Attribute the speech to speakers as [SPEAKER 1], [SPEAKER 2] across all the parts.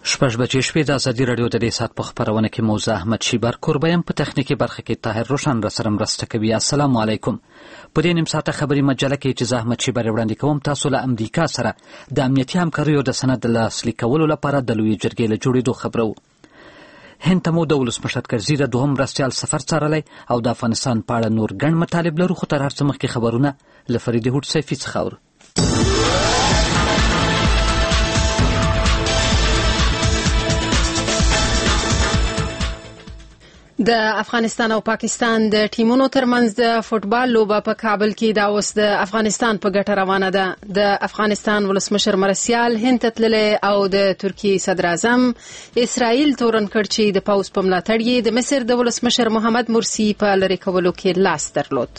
[SPEAKER 1] شپږ بجې شپې د ازادي راډیو د دې ساعت په خپرونه کې موزه احمد شیبر کوربه یم، په تخنیکي برخه کې طاهر روشن را سره مرسته کوي. السلام علیکم. په دې نیم ساعته خبري مجله کې چې زه احمد شیبر وړاندې کوم، تاسو له امریکا سره د امنیتي همکاریو د سند لاسلیک کولو لپاره د لویې جرګې له جوړېدو خبرو. هند ته مو د ولسمشر کرزي د دوهم مرستیال سفر څارلی او د افغانستان په اړه نور ګڼ مطالب لرو، خو تر هر څه مخکې خبرونه له فریدې هوډ سیفي څخه اورو.
[SPEAKER 2] د افغانستان او پاکستان د ټیمونو ترمنځ د فوټبال لوبه په کابل کې دا اوس د افغانستان په ګټه روانه ده. د افغانستان ولسمشر مرستیال هند ته تللی او د ترکیې صدر اعظم اسرائیل تورن کړ چې د پوځ په ملاتړ یې د مصر د ولسمشر محمد مرسي په لرې کولو کې لاس درلود.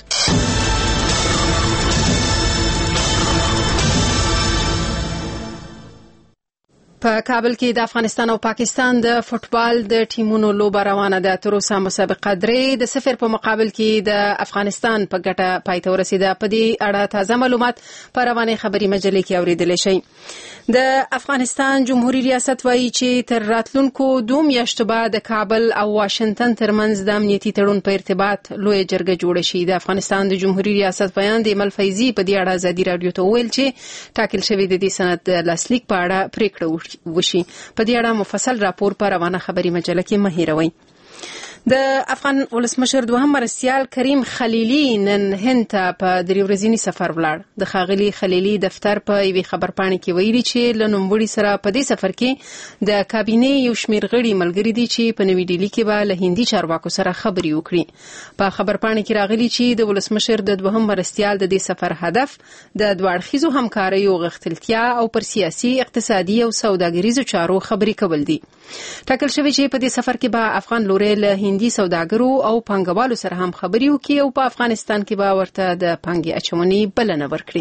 [SPEAKER 2] په کابل کې د افغانستان او پاکستان د فوټبال د ټیمونو لوبه روانه ده. تر اوسه مسابقه 3-0 په مقابل کې د افغانستان په ګټه پای ته ورسیده. په دې اړه تازه معلومات په روانې خبري مجلې کې اوریدل شي. د افغانستان جمهوریت ریاست وایي چې تر راتلونکو 2 میاشتو بعد د کابل او واشنگټن ترمنځ د امنیتي تړون په ارتباط لوی جرګه جوړه شي. د افغانستان د جمهوریت ریاست بیان د ایمل فیضي په دې اړه ازادي راډیو ته ویل چې ټاکل شوی د دې سند د لاسلیک په اړه پریکړه وشي. په دې اړه مفصل راپور په روانه خبري مجله کې مه هیروئ. د افغان ولسمشر دوهم مرستیال کریم خلیلی نن هند ته په 3 ورځني سفر ولاړ. د ښاغلي خلیلی دفتر په یوې خبرپاڼې کې ویلي چې له نوموړي سره په دې سفر کې د کابینې یو شمېر غړي ملګري دي چې په نوې ډیلي کې به له هندي چارواکو سره خبرې وکړي. په خبرپاڼې کې راغلي چې د ولسمشر د دوهم مرستیال د دې سفر هدف د دوه اړخیزو همکاریو غښتلتیا او پر سیاسي، اقتصادي او سوداګریزو چارو خبرې کول دي. ټاکل شوی چې په دې سفر کې به افغان لوري له هندي سوداګرو او پانګوالو سره هم خبرې وکړي او په افغانستان کې به ورته د پانګې اچونې بلنه ورکړي.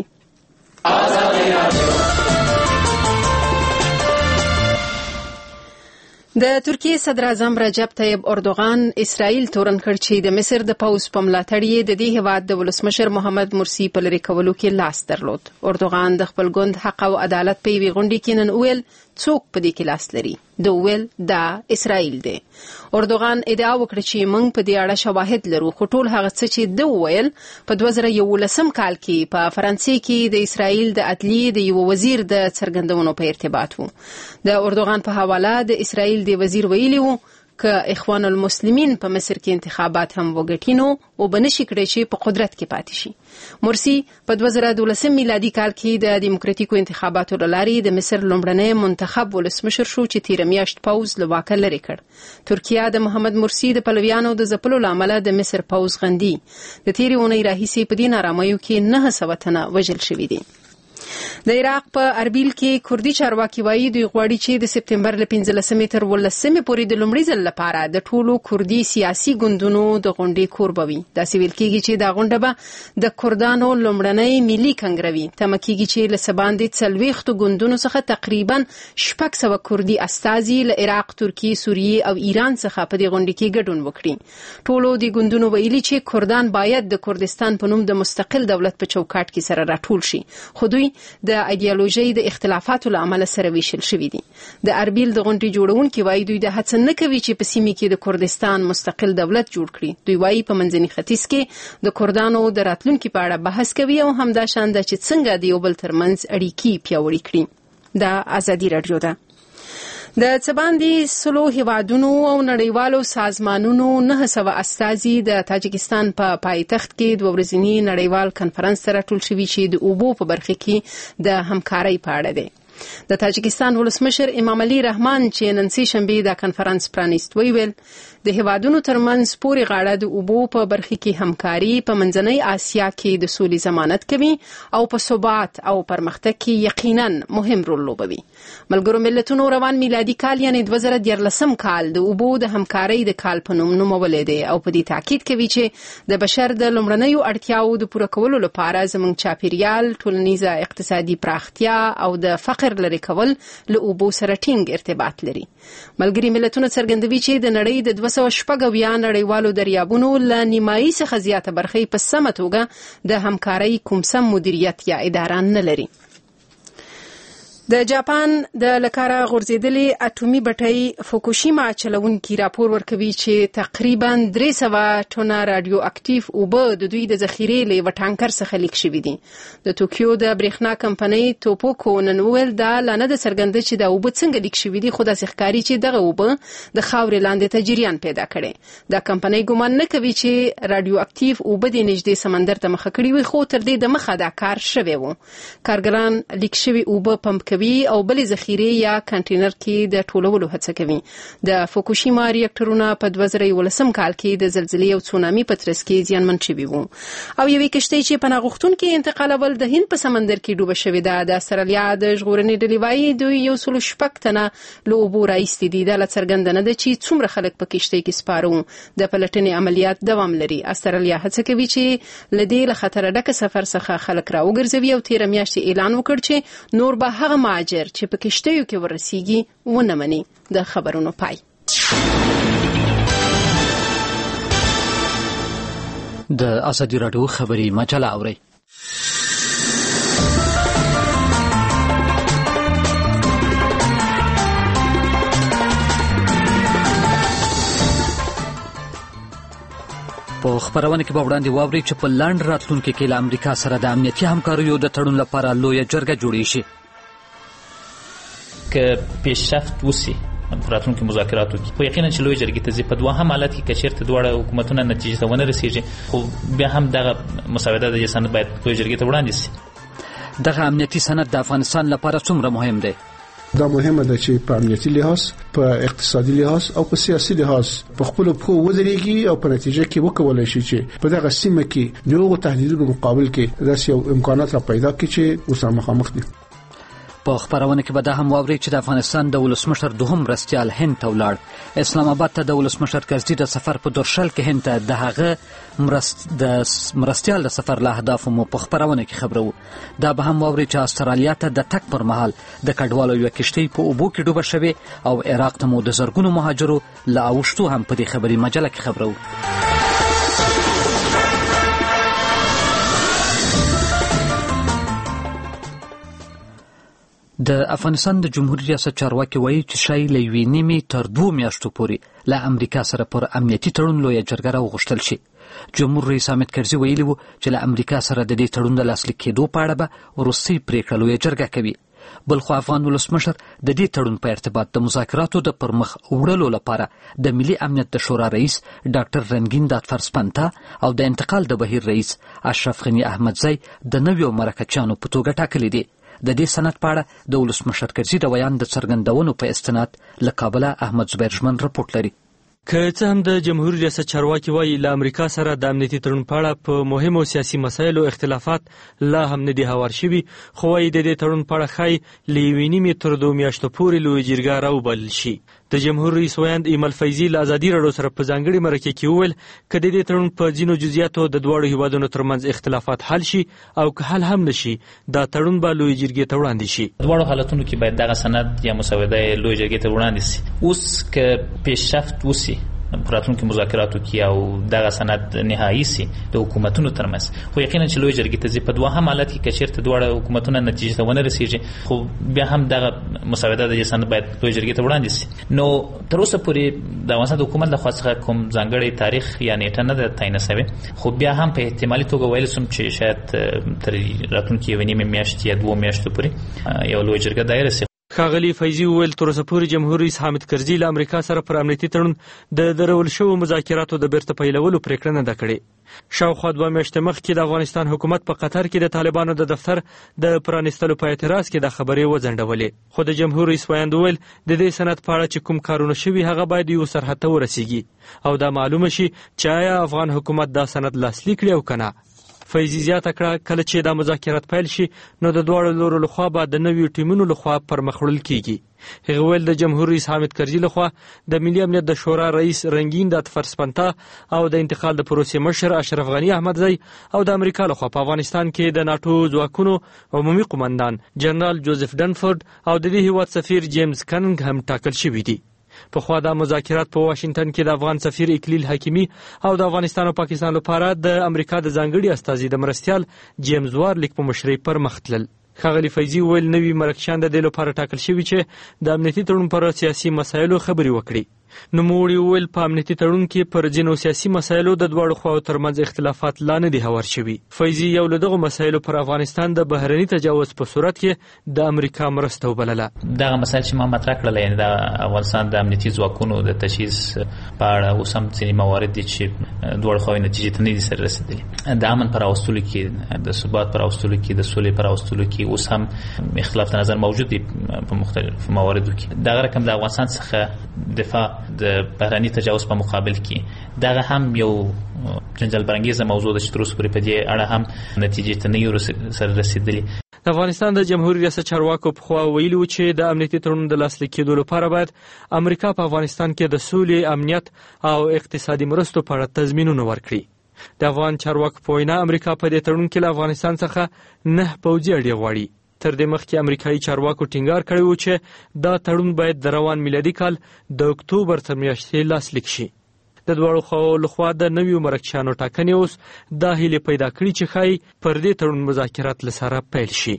[SPEAKER 2] د ترکیې صدر اعظم رجب طیب اردوغان اسرائیل تورن کړ چې د مصر د پوځ په ملاتړ یې د دې هیواد د ولسمشر محمد مرسي په لرې کولو کې لاس درلود. اردوغان د خپل ګوند حق او عدالت په یوې غونډې کې نن ویل څوک په دې کې لاس لري. د ویل دا اسرائیل دی. اردوغان ادعا وکړه چې موږ په دې اړه شواهد لرو، خو ټول هغه څه چې د ویل په 2011 کال کې په فرانسې کې د اسرائیل د عدلیې د یو وزیر د څرګندونو په ارتباط وو. د اردوغان په حواله د اسرائیل د وزیر ویلی وو که اخوان المسلمین په مصر کې انتخابات هم وګټي نو وبنشي کړي چې په قدرت کې پاتې شي. مرسي په 2012 میلادي کال کې د دیموکراتیکو انتخاباتو لارې د مصر لومړنی منتخب ولسمشر شو چې تیر میاشت پوځ له واکه لرې کړ. ترکیه د محمد مرسي د پلویانو د ځپلو لامل د مصر پوځ غندي. د تیرې اونۍ راهیسې په دې نارامیو کې 900 تنه وژل شوي دي. د عراق په اربیل کې کوردي چارواکي وایي دوی غواړي چې د سپتمبر له 15 تر 18 پورې د لومړي ځل لپاره د ټولو کوردي سیاسي ګوندونو د غونډې کوربه وي. داسې ویل کېږي چې دا غونډه به د کوردانو لومړنۍ ملي کنګروي. تمه کېږي چې له څه باندې 40 ګوندونو څخه تقریبا 600 کوردي استازي له عراق، ترکیې، سوریې او ایران څخه په دې غونډه کې ګډون وکړي. ټولو د ګوندونو ویلي چې کوردان باید د کوردستان په نوم د مستقل دولت په چوکاټ کې سره راټول شي، خو دوی د ایدیالوژي د اختلافاتو له امله سره ویشل شوي دي. د اربیل د غونډې جوړونکي وایي دوی د هڅه نه کوي چې په سیمه کې د کوردستان مستقل دولت جوړ کړي. دوی وایي په منځني ختیځ کې د کوردانو د راتلونکي په اړه بحث کوي او همدا شان ده چې څنګه د یو بل ترمنځ اړیکې پیاوړې کړي. دا ازادي راډیو ده. د څه باندې 100 هیوادونو او نړیوالو سازمانونو 900 استازي د تاجکستان په پایتخت کې 2 ورځنی نړیوال کنفرانس سره ټول شوي چې د اوبو په برخه کې د همکارۍ په اړه دی. د تاجکستان ولسمشر امام علي رحمان چې نن سه شنبه د کنفرانس پرانیست ویل د هیوادونو ترمنځ پورې غاړه د اوبو په برخه کې همکاري په منځنۍ آسیا کې د سولې ضمانت کوي او په ثبات او پرمختګ کې یقینا مهم رول لوبوي. ملګرو ملتونو روان میلادي کال یعنی 2013 کال د اوبو د همکارۍ د کال په نوم نومولې دی او په دې تاکید کوي چې د بشر د لومړنیو اړتیاو د پوره کولو لپاره زموږ چاپیریال، ټولنیزه اقتصادي پراختیا او د فقر لري کول له اوبو سره ټینګ ارتباط لري. ملګري ملتونه څرګندوي چې د نړۍ د 214 نړیوالو دریابونو له نیمایي څخه زیاته برخه په سمه توګه د همکارۍ کوم سم مدیریت یا اداره نه لري. د جاپان د لکاره غورځېدلې اټومي بټۍ فوکوشیما چلونکي راپور ورکوي چې تقریبا 300 ټنه رادیو اکټیو اوبه د دوی د ذخیرې له وټانکر څخه لیک شوي دي. د توکیو د برېښنا کمپنۍ توپوکو نن ویل دا لانه د څرګنده چې د اوبه څنګه لیک شوي دي، خو داسې ښکاري چې دغه اوبه د خاورې لاندې ته جریان پیدا کړي. دا کمپنۍ ګمان نه کوي چې رادیو اکټیو اوبه د نږدې سمندر ته مخه کړي وي، خو تر دې د مخه دا کار شوی و. کارګران لیک شوي اوبه پمپ او بلې ذخیرې یا کنټینر کې د ټولولو هڅه کوي. د فوکوشیما ریاکټرونه په 2011 کال کې د زلزلې او تسونامي په ترڅ کې زیانمن شوي وو، او یوې کشتۍ چې پناه غوښتونکي انتقالول د هند په سمندر کې ډوبه شوې ده. د استرالیا د ژغورنې ډلې وایي دوی 106 تنه له اوبو راایستي دي. دا څرګنده نه ده چې څومره خلک په کشتۍ کې سپاره وو. د پلټنې عملیات دوام لري. استرالیا هڅه کوي چې له دې له خطره ډکه سفر څخه خلک راوګرځوي او 13 میاشتې اعلان وکړ چې نور به هغه مهاجر چې په کشتیو کې ورسیږي ونه مني. د خبرونو پای.
[SPEAKER 1] د ازادي راډیو خبري مجله اوري. په خبرونه کې به وړاندې واوري چې په لاند راتلونکي کې له امریکا سره د امنیتي همکاریو د تړون لپاره لویه جرګه جوړې شي.
[SPEAKER 3] که پیشرفت وسی په راتلونکي مذاکراتو کې، خو یقینا چې لوی جرګې ته ځي. په دوهم حالت کې که چېرته دواړه حکومتونه نتیجې ته ونه رسېږي، خو بیا هم دغه مسوده د سند باید لوی جرګې ته وړاندې شي.
[SPEAKER 1] دغه امنیتي سند د افغانستان لپاره څومره مهم دی؟
[SPEAKER 4] دا مهمه ده چې په امنیتي لحاظ، په اقتصادي لحاظ او په سیاسي لحاظ په خپل پخو ودرېږي او په نتیجه کې وکولای شي چې په دغه سیمه کې دغه تهدیدونو مقابل کې داسې یو امکانات را پیدا کړي چې اوس مخامخ دي.
[SPEAKER 1] په خبرونه کې به دا هم واوري چې د افغانستان د ولسمشر دوهم مرستیال هند ته ولاړ. اسلام آباد ته د ولسمشر کرزي د سفر په درشل کې هند ته د هغه مرستیال د سفر له اهدافو مو په خبرونه کې خبرو. دا به هم واوري چې استرالیا ته د تک پر مهال د کډوالو یو کشتۍ په اوبو کې ډوبه شوې او عراق ته مو د زرګونو مهاجرو له اوښتو هم په دې خبري مجله کې خبرو. د افغانستان د جمهوریت ریاست چارواکي وایي چې شاید له 1.5 تر 2 میاشتو پورې له امریکا سره پر امنیتي تړون لویه جرګه راوغوښتل شي. جمهور رئیس حامد کرزي ویلي وو چې له امریکا سره د دې تړون د لاسلیک کېدو په اړه به وروستۍ پریکړه لویه جرګه کوي. بلخو افغان ولسمشر د دې تړون په ارتباط د مذاکراتو د پرمخ وړلو لپاره د ملي امنیت د شورا رئیس ډاکټر رنگین دادفرسپنتا او د انتقال د بهیر رئیس اشرف غنی احمدزی د نویو مرکچیانو په توګه ټاکلي دي. د دې سند په اړه د ولسمشر کرزي د بیان د څرګندونو په استناد له کابله احمد زبیر ژمن رپورټ لري.
[SPEAKER 5] که څه هم د جمهوریت ریاست چارواکي وایي له امریکا سره د امنیتي تړون په اړه په مهمو سیاسي مسایلو اختلافات لا هم نه دي هوار شوي، خو وایي د دې تړون په اړه ښایي له 1.5 تر 2 میاشتو پورې لویه جرګه راوبلل شي. د جمهور رئیس ویاند ایمل فیضي له ازادي راډیو سره په ځانګړي مرکه کې وویل که د دې تړون په ځینو جزئیاتو د دواړو هیوادونو ترمنځ اختلافات حل شي او که حل هم نشي، دا تړون به لویه جرګې ته وړاندې شي.
[SPEAKER 3] دواړو حالتونو کې باید دغه سند یا مسوده لویه جرګې ته وړاندې شي. اوس که پیشرفت وسی په راتلونکي مذاکراتو کې او دغه سند نهایی سي د حکومتونو ترمنځ، خو یقینا چې لوی جرګې ته ځي. په دوهم حالت کې که چېرته دواړه حکومتونه نتیجې ته ونه رسېږي، خو بیا هم دغه مسوده د سند باید لوی جرګې ته وړاندې شي. نو تر اوسه پورې د افغانستان د حکومت لخوا څخه کوم ځانګړی تاریخ یا نیټه نه ده تعیین شوې، خو بیا هم په احتمالي توګه ویل سم چې شاید تر راتلونکي 1.5 میاشتې یا 2 میاشتو پورې یو لوی جرګه دایره شي.
[SPEAKER 5] ښاغلي فیضي وویل تر اوسه پورې جمهور رئیس حامد کرزي له امریکا سره پر امنیتي تړون د درول شوو مذاکراتو د بیرته پیلولو پریکړه نه ده کړې. شاوخوا 2 میاشتې مخکې د افغانستان حکومت په قطر کې د طالبانو د دفتر د پرانیستلو په اعتراض کې د خبرې وځنډولې، خو د جمهور رئیس ویاند وویل د دې سند په اړه چې کوم کارونه شوي هغه باید یو سرحد ته ورسیږي او دا معلومه شي چې آیا افغان حکومت دا سند لاسلیک کړي او که نه. فیضي زیاته کړه کله چې دا مذاکرات پیل شي نو د دواړو لورو لخوا به د نویو ټیمونو لخوا پرمخ وړل کیږي. هغه ویل د جمهور رئیس حامد کرزي لخوا د ملي امنیت د شورا رئیس رنگین دادفرسپنتا او د انتقال د پروسې مشر اشرف غنی احمدزی او د امریکا لخوا په افغانستان کې د ناتو ځواکونو عمومي قومندان جنرال جوزف ډنفورد او د دې هیواد سفیر جیمز کننګ هم ټاکل شوي دي. په خوا د مذاکرات په واشنگټن کې د افغان سفیر اکلیل حکیمی او د افغانستان او پاکستان لپاره د امریکا د ځانګړي استازي د مرستیال جیمز وارلیک په مشرۍ پر مخ تلل. ښاغلي فیضي وویل نوي مرکچیان د دې لپاره ټاکل شوي چې د امنیتي تړون پر سیاسي مسایلو خبرې وکړي. نوموړي وویل په امنیتي تړون کې پر ځینو سیاسي مسایلو د دواړو خواو ترمنځ اختلافات لا نه دي هوار شوي. فیضي یو له دغو مسایلو پر افغانستان د بهرني تجاوز په صورت کې د امریکا مرسته وبلله.
[SPEAKER 3] دغه مسایل چې ما مطرح کړل یعنی د افغانستان د امنیتي ځواکونو د تجهیز په اړه اوس هم ځینې موارد دي چې دواړو خواوې نتیجې ته نه دي سره رسېدلي. د امن پر راوستلو کې، د ثبات پر راوستلو کې، د سولې پر راوستلو کې اوس هم اختلاف نظر موجود دي په مختلفو مواردو کې. دغه رقم د افغانستان څخه دفاع د بهرني تجاوز په مقابل کې دغه هم یو جنجال برانګیزه موضوع ده چې تر اوسه پورې په دې اړه هم نتیجې ته نه سره رسېدلي.
[SPEAKER 5] د افغانستان د جمهوریت ریاست چارواکو پخوا ویلي و چې د امنیتي تړون د لاسلیک کېدو لپاره باید امریکا په افغانستان کې د سولې، امنیت او اقتصادي مرستو په اړه تضمینونه ورکړي. د افغان چارواکو په وینا امریکا په دې تړون کې له افغانستان څخه 9 پوځي اډې غواړي. تر دې مخکې امریکایي چارواکو ټینګار کړی و چې دا تړون باید د روان میلادي کال د اکتوبر تر میاشتې لاسلیک شي. د دواړو خواو لخوا د نویو مرکچیانو ټاکنې اوس دا هیلې پیدا کړي چې ښایي پر دې تړون مذاکرات له سره پیل شي.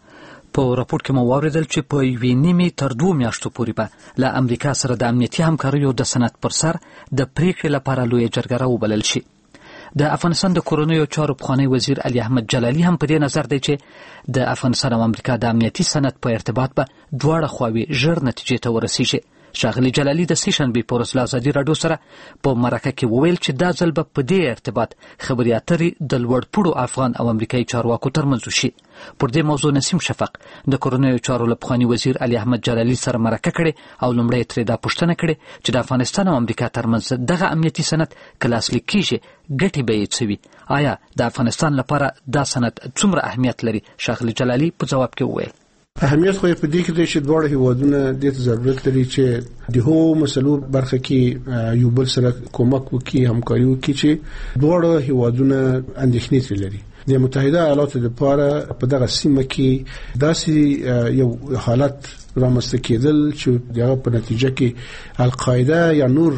[SPEAKER 1] په راپور کې مو واوریدل چې په 1.5 تر 2 میاشتو پورې به له امریکا سره د امنیتي همکاریو د سند پر سر د پریکړې لپاره لویه جرګه راوبلل شي. د افغانستان د کورنیو چارو پخوانی وزیر علي احمد جلالي هم په دې نظر دی چې د افغانستان او امریکا د امنیتي سند په ارتباط به دواړه خواوې ژر نتیجې ته ورسیږي. ښاغلي جلالي د سې شنبې په ورځ له ازادي راډیو سره په مرکه کې وویل چې دا ځل به په دې ارتباط خبرې اترې د لوړپوړو افغان او امریکایي چارواکو ترمنځ وشي. پر دې موضوع نسیم شفق د کورنیو چارو له پخواني وزیر علي احمد جلالي سره مرکه کړې او لومړی ترې دا پوښتنه کړې چې د افغانستان او امریکا ترمنځ دغه امنیتي سند که لاسلیک کیږي ګټې به یې څه وي؟ آیا د افغانستان لپاره دا سند څومره اهمیت لري؟ ښاغلي جلالي په ځواب کې وویل
[SPEAKER 4] اهمیت خو په دې کې دی چې دواړه هیوادونه د ضرورت لري چې د هغو مسلو برخه کې یو بل سره کومک وکړي، همکاري وکړي چې دواړه هیوادونه اندېښنې لري. د متحده ایالاتو لپاره په دغه سیمه کې داسې یو حالت رامنځته کېدل چې دغه په نتیجه کې القاعده یا نور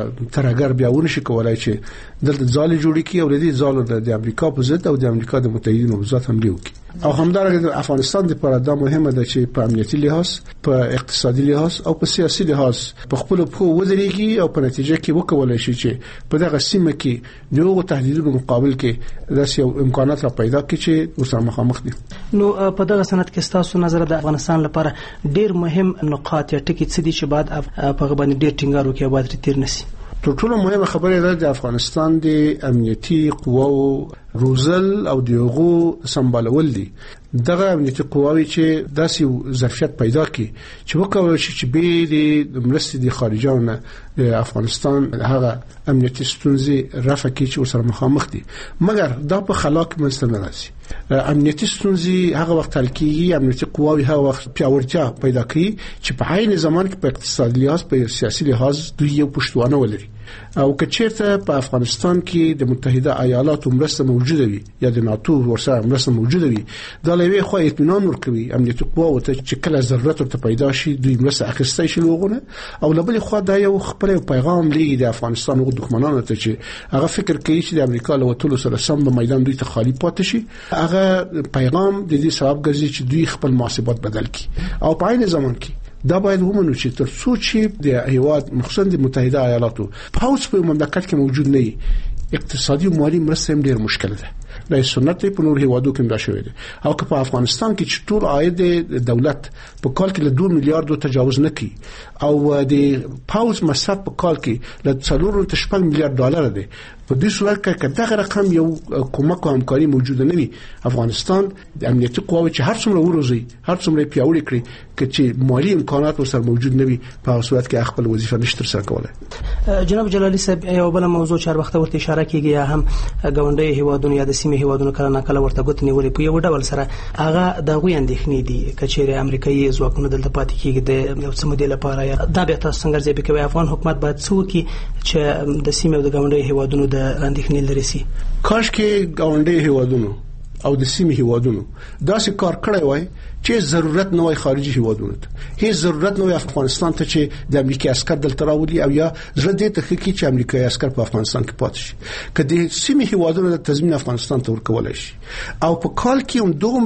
[SPEAKER 4] ترهګر بیا ونشي کولای چې دلته ځال جوړ کړي او د دې ځال د امریکا په ضد او د امریکا د متحدینو په ضد حمله وکړي. او همدارنګه د افغانستان لپاره دا مهمه ده چې په امنیتي لحاظ، په اقتصادي لحاظ او په سیاسي لحاظ په خپل پخو ودرېږي او په نتیجه کې وکولای شي چې په دغه سیمه کې دغه تهدیدونو مقابل کې داسې یو امکانات را پیدا کړي چې ورسره مخامخ دي.
[SPEAKER 6] نو په دغه سند کې تاسو نظر د افغانستان لپاره ډېر مهم نقاط یا ټکي څه دي چې بعد په باندې ډېر ټینګار وکړي او باید تیر نشي؟
[SPEAKER 4] تر ټولو مهمه خبره ده د افغانستان د امنیتي قواو روزل او دغه سمبالول دي. دغه امنیتي قواوی چې داسې ظرفیت پیدا کړي چې وکولای شي چې به د مرستې د خارجانو د افغانستان هغه امنیتي ستونزې رفع کړي چې ورسره مخامخ دي. مګر دا په خلاق منځ نه راځي. امنیتي ستونزې هغه وخت حل کیږي، امنیتي قواوی هغه وخت پیاوړتیا پیدا کوي چې په عین زمان کې په اقتصادي لحاظ، په سیاسي لحاظ دوی یو پښتوانه ولري. او که چیرته په افغانستان کې د متحده ایالاتو مرسته موجوده وي یا د ناتو ورسره مرسته موجوده وي، دا لوي خو اطمینان ورکوي امنیتي قواو ته چې کله ضرورت ورته پیدا شي دوی مرسته اخیستای شي لوغونه. او لبل خو دا یو خبره پیغام لري د افغانستان او دښمنانو ته چې هغه فکر کوي چې د امریکا له وټولو سره سم په میدان دوی ته خالی پاتې شي. هغه پیغام د دې سبب ګرځي چې دوی خپل محاسبات بدل کړي او په عین زمان کې دا باید ومنو چې تر څو چې د هیواد مخصوصا د متحده ایالاتو پاوس په مملکت کې موجود نه وي، اقتصادي او مالی مرسته هم ډېر مشکل ده. د سنت په نور هیوادو کې دا شوی دی. او که په افغانستان کې چې ټول عاید دولت په کال کې له 2 میلیارډ تجاوز نه کوي او د پاوس مصرف په کال کې له 4.8 میلیارډ ډالر دی، په دې صورت کې دغه رقم یو کومک او همکاري موجوده نه وي، افغانستان د امنیتي قواوو چې هر څومره وروزي، هر څومره پیاوړي کړي، چې مالی امکانات ورسره موجود نه وي، په صورت کې خپل وظیفه نشته سره کولای.
[SPEAKER 6] جناب جلالي صاحب، یو بل موضوع چې هر وخت ورته اشاره کیږي یا هم غونډې هیوادونو یا د سیمې هیوادونو کله ناکله ورته ګوت نیولې په یو ډول سره هغه د غوي اندېښنې دي کچېره امریکایي ځواکونه دلته پاتې کیږي د یو څه مودې لپاره. دا بیا تاسو څنګه ځای کوي افغان حکومت باید څه وکړي چې د سیمې او د غونډې هیوادونو د اندېښنې لري سي؟
[SPEAKER 4] کاش کې غونډې هیوادونو او د سیمې هیوادونو داسې کار کړی وای چې ضرورت نه وای خارجي هیوادونو ته، هیڅ ضرورت نه وای افغانستان ته چې د امریکای عسكر دلته راولي او یا زړه دې ته کې چې امریکای عسكر په افغانستان کې پاتې شي. کله سیمې هیوادونو د تضمین افغانستان ته ورکول شي او په کال کې هم دومره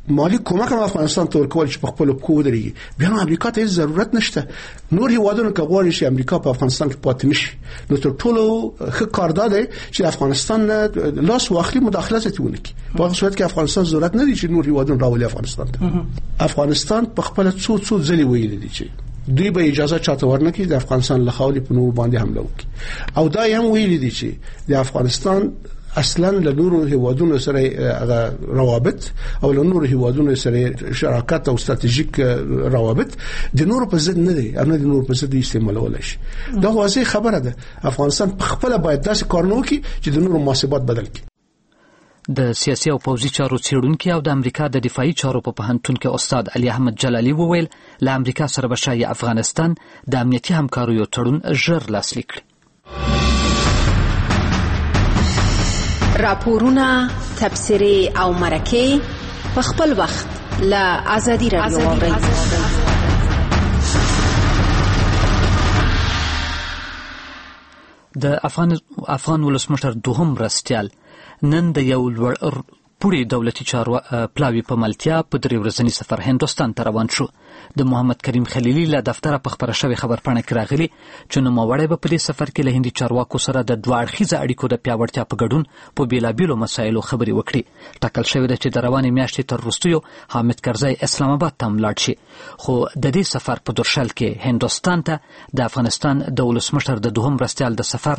[SPEAKER 4] مالی کومک هم افغانستان ته ورکول چې په خپل پکو ودرېږي، بیا امریکا ته ضرورت نشته. نور هیوادونو که غواړي چې امریکا په افغانستان کې پاتې نشي، نو تر ټولو ښه کار دا دی چې افغانستان لاس واخلي، مداخله ته ونه کړي. په هغه صورت کې افغانستان ضرورت نه دی چې نور هیوادونو راولي افغانستان ته. افغانستان په خپل څو ځلې ویلي دي چې دوی به اجازه چاته ورنکړي د افغانستان له خاورې په نور باندې حمله وکړي، او دا هم ویلي دي چې د افغانستان اصلا له نورو هیوادونو سره روابط او له نورو هیوادونو سره شراکت او استراتیژیک روابط د نورو په ضد نه دي، نه د نورو په ضد استعمالول شي. دا واضح خبره ده. افغانستان په خپل باید داسې کار نه وکړي چې د نورو مناسبات بدل کړي.
[SPEAKER 1] د سیاسي او پوځي چارو څېړونکي او د امریکا د دفاعي چارو په پوهنتون کې استاد علي احمد جلالي وویل له امریکا سره به شاید افغانستان د امنیتي همکاریو تړون ژر لاسلیک کړي.
[SPEAKER 2] راپورونه، تبصرې او مرکې په خپل وخت له آزادي رادیو اورئ.
[SPEAKER 1] د افغان ولسمشر دوهم مرستیال نن د یو لوړ پوړي دولتي پلاوي په ملتیا په 3 ورځني سفر هندوستان ته روان شو. د محمد کریم خلیلي له دفتره په خبره شوی خبرپاڼه کې راغلي چې نوموړی به په دې سفر کې له هندي چارواکو سره د دوه اړخیزه اړیکو د پیاوړتیا په ګډون په بیلابیلو مسایلو خبرې وکړي. ټاکل شوی ده چې د روانې میاشتې تر وروستیو حامد کرزی اسلام آباد ته لاړ شي، خو د دې سفر په درشل کې هندوستان ته د افغانستان د ولسمشر د دوهم مرستیال د سفر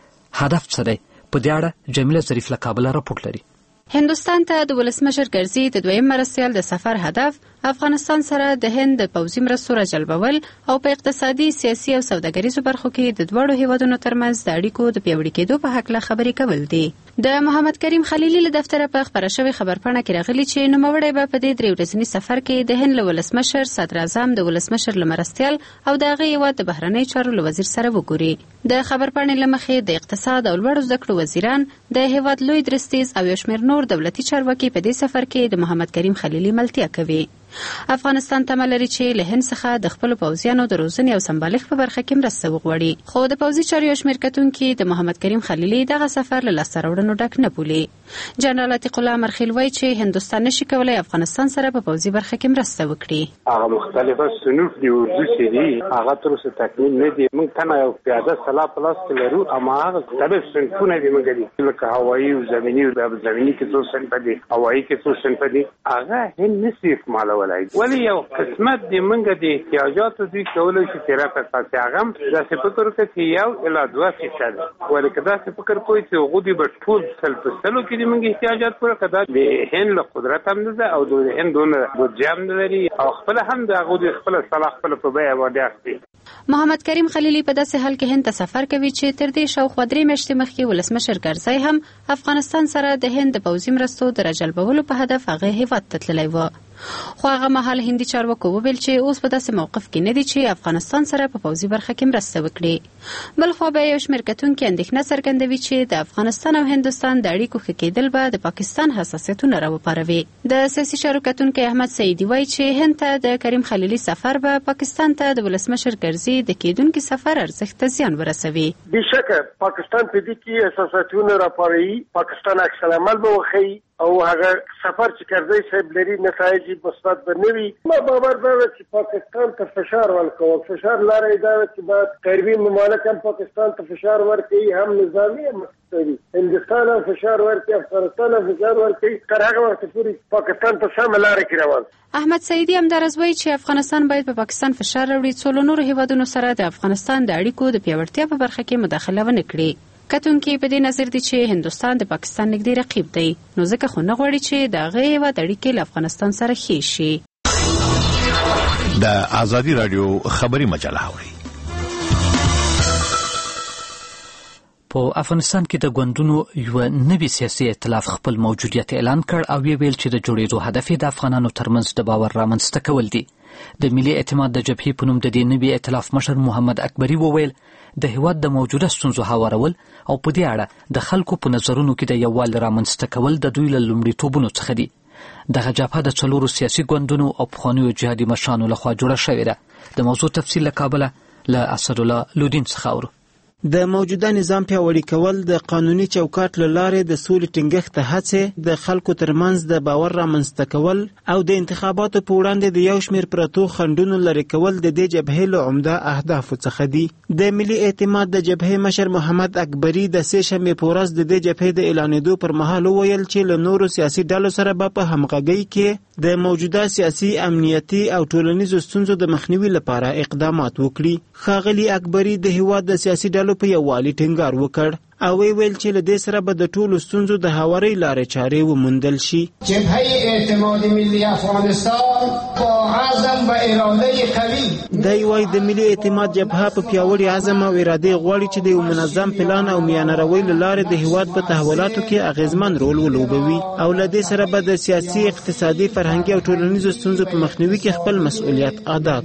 [SPEAKER 1] هدف څه دی؟ په دې اړه جمیله ظریف له کابل راپورټ لري.
[SPEAKER 2] هندوستان ته د ولسمشر کرزي د دویم مرستیال د سفر هدف افغانستان سره د هند د پوځي مرستو راجلبول او په اقتصادي، سیاسي او سوداګریزو برخو کې د دوړو هیوادونو ترمنځ د اړیکو د پیاوړي کېدو په حق له خبرې کول دي. د محمد کریم خلیلي له دفتره په خبره شوی خبرپاڼه کې راغلي چې نوموړی به په دې 3 ورځني سفر کې د هند له ولسمشر، صدر اعظم، د ولسمشر له مرستیال او د هغې هیواد د بهرنۍ چارو له وزیر سره وګوري. د خبرپاڼې له مخې د اقتصاد او لوړو زده کړو وزیران، د هیواد لوی درستیز او یو شمېر نور دولتي چارواکي په دې سفر کې د محمد کریم خلیلي ملتیا کوي. افغانستان تمه لري چې له هند څخه د خپل پوځیانو د روزنې او سمبالښت په برخه کې مرسته وغواړي، خو د پوځي چارو یو شمېر کتونکي د محمد کریم خلیلي دغه سفر له لاسته راوړنو ډک نه بولي. جنرال عتیق الله مرخیل وایي چې هندوستان نشي کولای افغانستان سره په پوځي برخه کې مرسته وکړي.
[SPEAKER 7] هغه مختلفه صنوف دي اردو چې دي هغه تر اوسه تکمیل نه دي. موږ ته یو پیاده سلاح پلاس کې لرو، اما هغه مختلف صنفونه دي موږ دي، لکه هوایي او زمینی. او زمینی کې څو صنف دي، هوایي کې څو صنف دي، هغه هند نشي استعمالولای. ولی یو قسمت دی موږ د احتیاجاتو دوی کولای شي 13% هغه د فکر کوي چې یو الی 2%، ولکه دا فکر کوي چې غوډي به ټول سلسلو کې د موږ احتیاجات پوره کړه. د هند له قدرت هم نه او د هند دونه بودجه هم نه لري او خپل هم د غوډي خپل صلاح خپل په بیه باندې اخلي.
[SPEAKER 2] محمد کریم خلیلي په داسې حال کې هند ته سفر کوي چې تر دې شاوخوا 3 میاشتې مخکې ولسمشر کرزی هم افغانستان سره د هند د پوځي مرستو د راجلبولو په هدف هغه هیواد ته تللی و. خو هغه مهال هندي چارواکو وویل چې اوس په داسې موقف کې نه دي چې افغانستان سره په پوځي برخه کې مرسته وکړي. بل خو به یو شمېر کتونکي اندېښنه څرګندوي چې د افغانستان او هندوستان د اړیکو ښه کېدل به د پاکستان حساسیتونه راوپاروي. د سیاسي چارو کتونکی احمد سعیدي وایي چې هند ته د کریم خلیلي سفر به پاکستان ته د ولسمشر کرزي د کېدونکي سفر ارزښت ته زیان ورسوي.
[SPEAKER 8] بېشکه پاکستان په دې کې حساسیتونه راپاروي، پاکستان عکس العمل به وښیي او هغه سفر چې کرزی صاحب لري نتایج مثبت به نه وي. ما باور دا چې پاکستان ته فشار ورکوي. فشار لارې دا چې باید غربي ممالک هم پاکستان ته فشار ورکوي، هم نظامي هم اقتصادي. هندوستان هم فشار ورکوي، افغانستان هم فشار ورکوي، تر هغه وخته پورې پاکستان ته سمه لاره کې روان.
[SPEAKER 2] احمد سعیدي همدارس وایي چې افغانستان باید په پاکستان فشار راوړي څو له نورو هیوادونو سره د افغانستان د اړیکو د پیاوړتیا په برخه کې مداخله ونه کړي. کتونکي په دې نظر دي چې هندوستان د پاکستان نږدې رقیب دی، نو ځکه خو نه غواړي چې د هغې هیواد اړیکې له افغانستان سره ښې شي.
[SPEAKER 9] د آزادي رادیو خبري مجله اوري.
[SPEAKER 1] په افغانستان کې د ګوندونو یو نوي سیاسي ائتلاف خپل موجودیت اعلان کړ او ویل چې د جوړېدو هدف د افغانانو ترمنځ د باور رامنځته کول دي. د ملي اعتماد د جبهې په نوم د دې نوي ائتلاف مشر محمد اکبري وویل د هیواد د موجوده ستونزو هوارول او په دې اړه د خلکو په نظرونو کې د یووالي رامنځته کول د دوی له لومړیتوبونو څخه دي. دغه جبهه د 4 سیاسي ګوندونو او پخوانیو جهادي مشرانو لخوا جوړه شوې ده. د موضوع تفصیل له کابله له اسدالله لودین څخه اورو.
[SPEAKER 10] د موجوده نظام پیاوړي کول، د قانوني چوکاټ له لارې د سولې ټینګښت ته هڅې، د خلکو ترمنځ د باور رامنځته کول او د انتخاباتو په وړاندې د یو شمېر پرتو خنډونو لرې کول د دې جبهې له عمده اهدافو څخه دي. د ملي اعتماد د جبهې مشر محمد اکبري د سې شنبې په ورځ د دې جبهې د اعلانېدو پر مهال وویل چې له نورو سیاسي ډلو سره به په همغږۍ کې د موجوده سیاسي، امنیتي او ټولنیزو ستونزو د مخنیوي لپاره اقدامات وکړي. ښاغلي اکبري د هیواد د سیاسي ډلو په یووالي ټینګار وکړ او ویل چې له دې سره به د ټولو ستونزو د هواري لارې چارې وموندل شي.
[SPEAKER 11] جبهه اعتماد ملی افغانستان با عزم و اراده قوي
[SPEAKER 10] دی وايي د ملي اعتماد جبهه په پیاوړي عزم او اراده غواړي چې د یو منظم پلان او میانروي لارې د هیواد په تحولاتو کې اغیزمن رول ولوبوي او له دې سره به د سیاسي، اقتصادي، فرهنګي او ټولنیزو ستونزو په مخنیوي کې خپل مسؤلیت ادا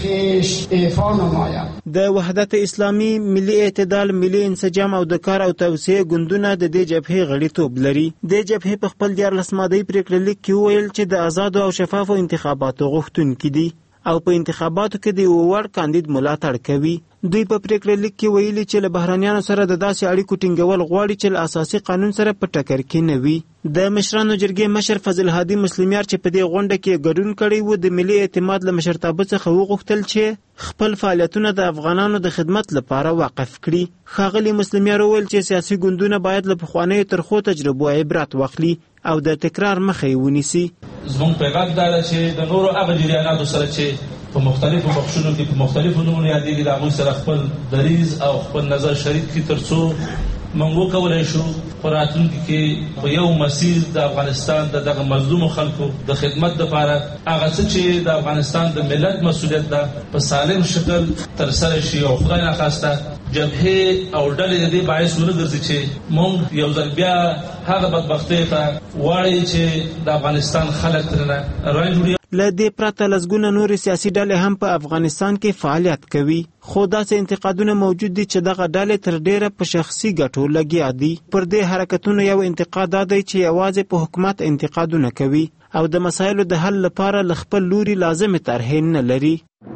[SPEAKER 10] کړي. د وحدت اسلامي، ملي اعتدال، ملي انسجام او د کار او توسعه ګوندونه د دې جبهې غړیتوب لري. د جبهې په خپل 14 ماده‌ای پریکړه لیک کې وویل چې د آزادو او شفافو انتخاباتو غوښتونکي دي او په انتخاباتو کې د وړ کاندید ملاتړ کوي. دوی په پریکړه لیک کې ویلي چې له بهرانیانو سره د داسې اړیکو ټینګول غواړي چې له اساسي قانون سره په ټکر کې نه وي. د مشرانو جرګې مشر فضل هادي مسلمیار چې په دې غونډه کې ګډون کړی و، د ملي اعتماد له مشرتابه څخه وغوښتل چې خپل فعالیتونه د افغانانو د خدمت لپاره وقف کړي. ښاغلي مسلمیار وویل چې سیاسي ګوندونه باید له پخوانیو ترخو تجربو عبرت واخلي او د تکرار مخه یې ونیسي.
[SPEAKER 12] زموږ پیغام دا ده چې د نورو هغه جریاناتو سره چې په مختلفو بخشونو کې په مختلفو نومونو یادېږي، د هغوی سره خپل دریځ او خپل نظر شریک کړي تر څو موږ وکولی شو په راتلونکي کې په یو مسیر د افغانستان د دغه مظلومو خلکو د خدمت لپاره هغه څه چې د افغانستان د ملت مسؤلیت ده په سالم شکل ترسره شي او خدای ناخواسته جبهې او ډلې د دې باعث ونه ګرځي چې موږ یو ځل بیا هغه بدبختۍ ته واړوي چې د افغانستان خلک ترنه رنځ وړي.
[SPEAKER 10] له دې پرته لسګونه نورې سیاسي ډلې هم په افغانستان کې فعالیت کوي، خو داسې انتقادونه موجود دي چې دغه ډلې تر ډیره په شخصي ګټو لګیا دي. پر دې حرکتونو یو انتقاد دا دی چې یوازې په حکومت انتقادونه کوي او د مسایلو د حل لپاره له خپل لوري لازمې طرحې نه لري.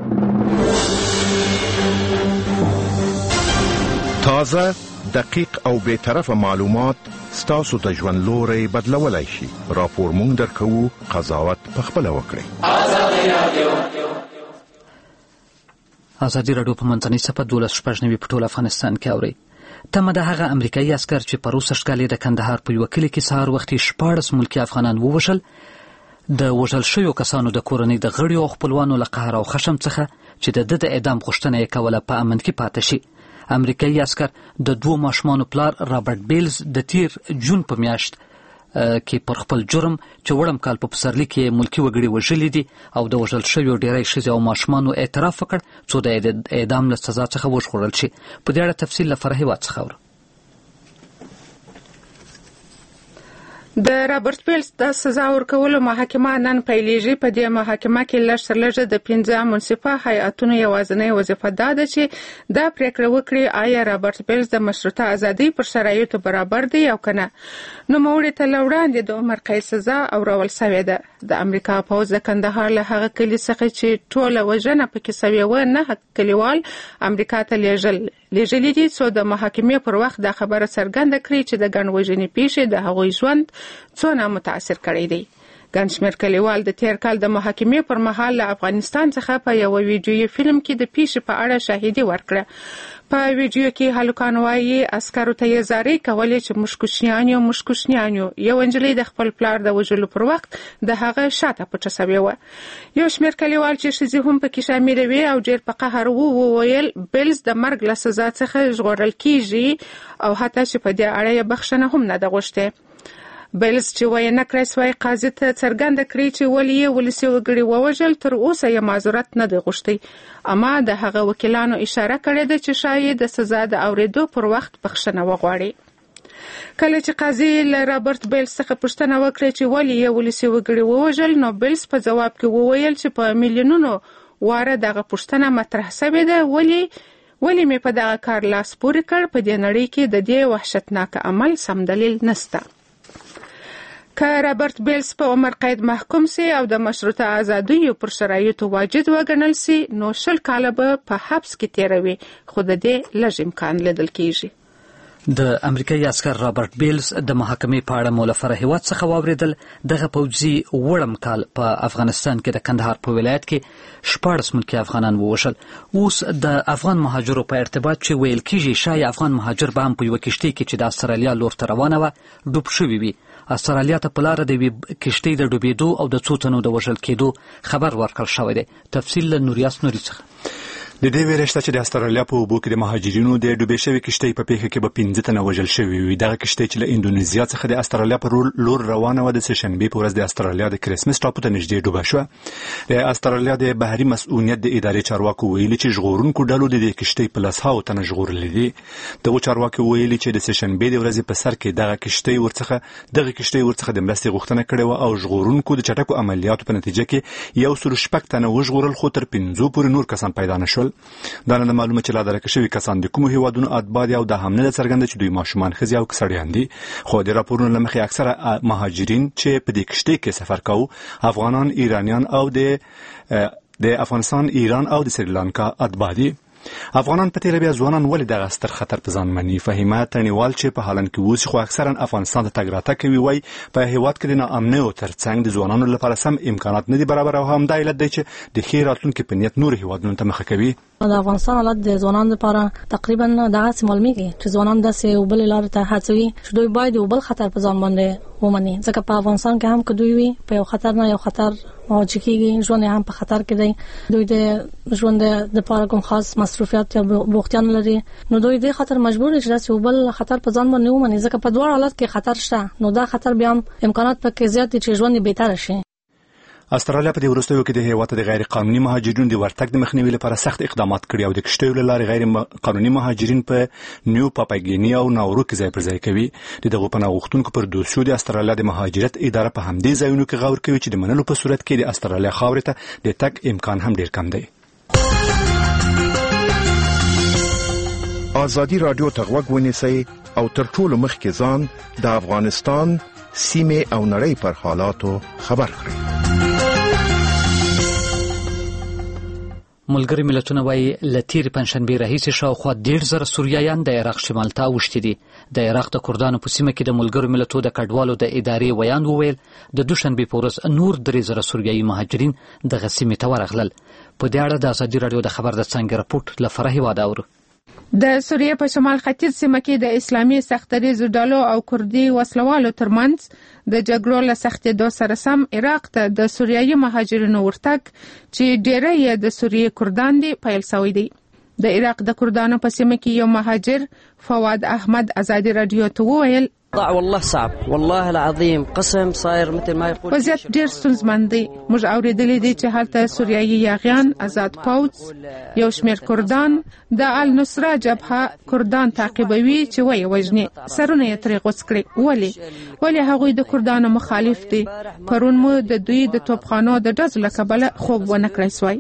[SPEAKER 9] تازه، دقیق او بی‌طرفه معلومات ستاسو ته ژوند لوري بدلولای شي. راپور مونږ درکوو، قضاوت پخپله وکړئ.
[SPEAKER 1] ازادي راډیو په منځنۍ صفحه 12 په ټول افغانستان کې اوري. تمه د هغه امریکایي عسکر چې په 20 کال د کندهار په یو کلی کې سهار وختي 14 ملکي افغانان ووژل، د وژل شویو کسانو د کورنۍ د غړیو او خپلوانو له قهر او خشم څخه چې د اعدام غوښتنه یې کوله په امن کې پاتې شي. امریکایي عسکر د 2 ماشومانو پلار رابرټ بیلز د تیر جون په میاشت کې پر خپل جرم چې وړم کال په پسرلي کې ملکي وګړي وژلي دي او د وژل شویو ډیری ښځې او ماشومانو اعتراف وکړ څو د اعدام له سزا څخه وژغورل شي. په دې اړه تفصیل له فرحي وات څخه اورو.
[SPEAKER 2] د رابرټ بیلز د سزا ورکولو محاکمه نن پیلېږي. په دې محاکمه کې لږ تر لږه د 15 منصفه هیئاتونو یوازینۍ وظیفه دا ده چې دا پریکړه وکړي آیا رابرټ بیلز د مشروطه ازادۍ پر شرایطو برابر دی او کنه. نوموړي ته له وړاندې د عمر قید سزا اورول شوې ده. د امریکا پوځ د کندهار له هغه کلي څخه چې ټوله وژنه پکې شوې وه 9 کلیوال امریکا ته لیږلي دي، څو د محاکمې پر وخت دا خبره څرګنده کړي چې د ګڼ وژنې پیښې د هغوی ژوند څونه متاثر کړی دی. ګڼ شمېر کلیوال د تیر کال د محاکمې پر مهال له افغانستان څخه په یو ویډیویي فلم کې د پیښې په اړه شاهدي ورکړه. په ویډیو کې هلکان وایي عسکرو ته یې زارۍ کولې چې موږ کوچنیان یو. یو نجلۍ د خپل پلار د وژلو پر وخت د هغه شاته پټه شوې وه. یو شمېر کلیوال چې ښځې هم پکې شاملې وې او ډېر په قهر وویل بیلز د مرګ له سزا څخه ژغورل کیږي او حتی چې په دې اړه یې بخښنه هم نه ده غوښتې. بیلز چې وینا کړی سوی قاضي ته څرګنده کړي چې ولې یې ولسي وګړي ووژل، تر اوسه یې معذرت نه دی غوښتی، اما د هغه وکیلانو اشاره کړې ده چې شاید د سزا د اورېدو پر وخت بخښنه وغواړي. کله چې قاضي له رابرټ بیلز څخه پوښتنه وکړه چې ولې یې ولسي وګړي ووژل، نو بیلز په ځواب کې وویل چې په میلیونونو واره دغه پوښتنه مطرح شوې ده، ولې مې په دغه کار لاس پورې کړ. په دې نړۍ کې د دې وحشتناک عمل سم دلیل نشته. که رابرټ بیلز په عمر قید محکوم سي او د مشروطه ازادیو پر شرایطو واجد وګڼل سي نو 20 کاله به په حبس کې تیروي، خو د دې لږ امکان لیدل کیږي.
[SPEAKER 1] د امریکایي عسکر رابرټ بیلز د محاکمې په اړه مولفره هیواد څخه واوریدل. دغه پوځي وړم کال په افغانستان کې د کندهار په ولایت کې 14 ملکي افغانان ووژل. اوس د افغان مهاجرو په ارتباط چې ویل کیږي شاید افغان مهاجر به هم په یو کشتۍ کې چې د استرالیا لور ته روانه و ډوب شوی وي. استرالیا ته په لاره د کشتۍ د ډوبېدو او د څو تنو د وژل کېدو خبر ورکړل شوی دی. تفصیل له نوریاس نوري څخه.
[SPEAKER 13] د دې ویرشته چې د استرالیا په اوبو کې د مهاجرینو د ډوبې شوی کشتۍ په پیښه کې به 15 تنه وژل شوي وي. دغه کشتۍ چې له اندونیزیا څخه د استرالیا پر لور روانه و د سهشنبه په ورځ د استرالیا د کرسمس ټاپو ته نږدې ډوبه شوه. د استرالیا د بحري مسؤلیت د ادارې چارواکو ویلي چې ژغورونکو ډلو د دې کشتۍ په 100 تنه ژغورلې دي. دغه چارواکو ویلي چې د سهشنبه د ورځې په سر کې دغه کشتۍ ورڅخه د مرستې غوښتنه کړې و او ژغورونکو د چټکو عملیاتو په نتیجه کې 106 تنه وژغورل، خو تر 15 پورې نور کسان پیدا نشول. دا نه معلومه چې لا درک شوی کسان د کوم هیوادونو اتباع دي او د هم نه څرګنده چې دوی ماشومان ښځې او کسړیان دي. خو د راپورونو له مخې اکثره مهاجرین چې په دې کشتۍ کې سفر کوي افغانان، ایرانیان او د افغانستان، ایران او د سریلانکا اتباع دي. افغانان په تیره بیا ځوانان ولې دغه ستر خطر په ځان مني؟ فهیمه تڼیوال چې په هالند کې اوسي خو اکثرا افغانستان ته تګ راتګ کوي وایي په هیواد کې د ناامنیو ترڅنګ د ځوانانو لپاره سم امکانات نه دي برابر او همدا علت دی چې د ښې راتلونکي په نیت نور هیوادونو ته مخه کوي.
[SPEAKER 14] د افغانستان حالت د ځوانانو لپاره تقریبا دغه معلومیږي چې ځوانان داسې وبل لار ته هڅوي چې دوی باید وبل خطر په ځان باندې ومني، ځکه په افغانستان کې هم که دوی وي په یو خطر نه یو خطر مواجه کیږي، ژوند هم په خطر کې دی. دوی د ژوند د لپاره کوم خاص مصروفیات یا بوختیان لري، نو دوی د خطر مجبور دي چې داسې وبل خطر په ځان باندې ومني، ځکه په دوه حالت کې خطر شته. نو دا خطر بیا امکانات پکې زیات دي چې ژوند بهتر شي.
[SPEAKER 13] استرالیا په دې وروستیو کې د هیواد د غیر قانوني مهاجرینو د ورتګ د مخنیوي لپاره سخت اقدامات کړي او د کشتیو له لارې غیر قانوني مهاجرین په نیو پاپاګینی او ناورو کې ځای پر ځای کوي. دغه پناه غوښتونکو پر دوسیو د استرالیا د مهاجرت اداره په همدې ځایونو کې غور کوي چې د منلو په صورت کې د استرالیا خاورې ته د تګ امکان هم ډیر کم دی.
[SPEAKER 9] ازادي رادیو ته غوږ ونیسئ او تر ټولو مخکې ځان د افغانستان سیمه او نړۍ پر حالاتو خبر کړئ.
[SPEAKER 1] ملګری ملتونه وايي له تیرې پنجشنبې راهیسې شاوخوا 1.5 سوریایان د عراق شمال ته اوښتي دي. د عراق د کردانو په سیمه کې د ملګرو ملتونو د کډوالو د ادارې ویان وویل د دوشنبې په ورځ نور 3,000 سوریایي مهاجرین دغه سیمې ته ورغلل. په دې اړه د ازادي رادیو د خبر د څنګه راپورټ له فرحي واده اورو.
[SPEAKER 2] د سوریه په شمال ختیځ سیمه کې د اسلامي سختریزو ډلو او کردي وسلوالو ترمنځ د جګړو له سختېدو سره سم عراق ته د سوریایي مهاجرینو ورتګ چې ډېری یې د سوریې کردان دي پیل شوی دی. د عراق د کردانو په سیمه کې یو مهاجر فواد احمد ازادي رادیو ته وویل
[SPEAKER 15] والله صعب والله العظیم قسم صاير مثل ما يقول
[SPEAKER 2] وضعیت ډېر ستونزمن دی. موږ اورېدلې دي چې هلته سوریایي یاغیان، آزاد پوځ، یو شمېر کردان د النصره جبهه کردان تعقیبوي چې وایي وژني، سرونه یې ترې غوڅ کړي. ولې هغوی د کردانو مخالف دي؟ پرون مو د دوی د توپخانو د ډزو له کبله خوب ونه کړی سوی.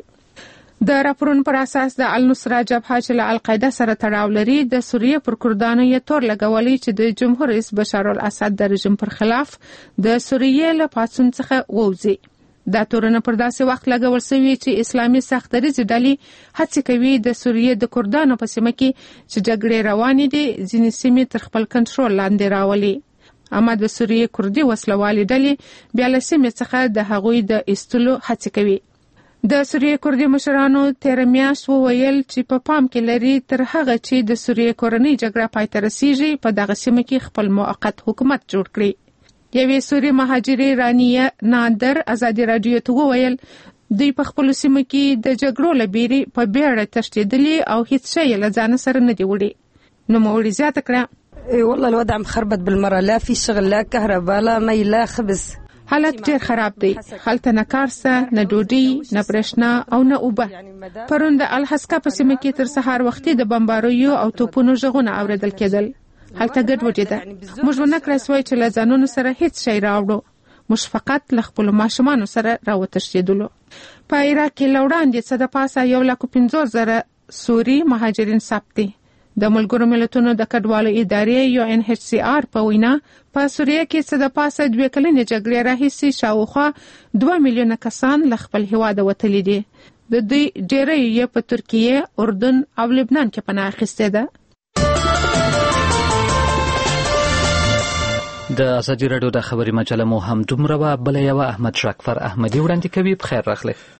[SPEAKER 2] د راپورونو پر اساس د النصره جبهه چې له القاعده سره تړاو لري د سوریې پر کردانو یې تور لګولي چې د جمهور رئیس بشار الاسد د رژیم پر خلاف د سوریې له پاڅون څخه ووځي. دا تورونه پر داسې وخت لګول شوي چې اسلامي سختریزې ډلې هڅې کوي د سوریې د کردانو په سیمه کې چې جګړې روانې دي ځینې سیمې تر خپل کنټرول لاندې راولي. اما د سوریې کردي وسلوالې ډلې بیا له سیمې څخه د هغوی د ایستلو هڅې کوي. د سوریې کردي مشرانو تیر میاشت وویل چې په پام کې لري تر هغه چې د سوریې کورنۍ جګړه پای ته رسیږي په دغه سیمه کې خپل موقت حکومت جوړ کړي. یوې سوریې مهاجرې رانیه نادر ازادي رادیو ته وویل دوی په خپل سیمه کې د جګړو له بیرې په بیړه تښتېدلي او هیڅ شی له ځان سره نه دی وړي. نو موري زیاته کړه
[SPEAKER 15] والله الوضع مخربط بالمره، لا في شغل لا كهرباء لا مي لا خبز.
[SPEAKER 2] حالت ډیر خراب دی. هلته نه کارسته، نه ډوډۍ، نه برېښنا او نه اوبه. پرون د الحسکا په سیمه کې تر سهار وختي د بمباریو او توپونو غږونه اوریدل کېدل. هلته ګډوډي ده. موږ ونه کړای سوای چې له ځانونو سره هیڅ شی راوړو. موږ فقط له خپلو ماشومانو سره راوتښتېدلو. په عراق کې له وړاندې څه د پاسه 150,000 سوري مهاجرین ثبت دي.
[SPEAKER 16] د ملګرو ملتونو د کډوالو ادارې UNHCR په وینا په سوریه کې څه د پاسه 2 کلنې جګړې راهیسې شاوخوا 2 میلیونه کسان له خپل هیواده وتلي دي. د دوی ډېری یې په ترکیه، اردن او لبنان کې پناه اخیستې ده.
[SPEAKER 1] د ازادي راډیو د خبري مجله مو هم دومره بل یو احمد شاکفر احمدي وړاندې کوي. بخیر راغلی.